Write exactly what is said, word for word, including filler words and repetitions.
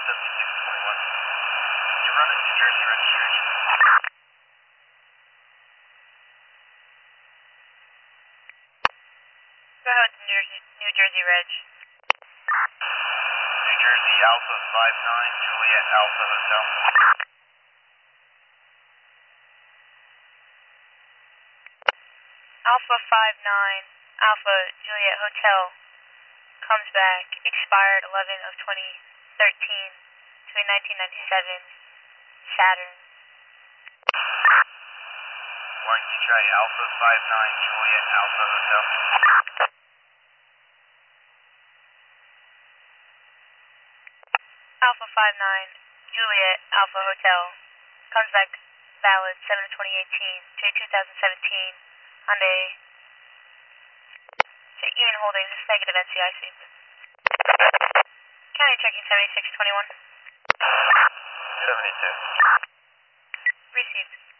seventy-six twenty-one. You're running New Jersey registration. Go ahead with the New Jersey, New Jersey reg. New Jersey Alpha five nine, Juliet Alpha Hotel. Alpha five nine, Alpha Juliet Hotel, comes back, expired eleven of twenty thirteen to a nineteen ninety-seven Saturn. Why don't you try Alpha five nine, Juliet Alpha Hotel? Alpha five nine, Juliet Alpha Hotel, comes back valid seven of twenty eighteen to a two thousand seventeen Hyundai. So Ian Holdings, negative N C I C. County checking seventy-six twenty-one. seventy-two. Received.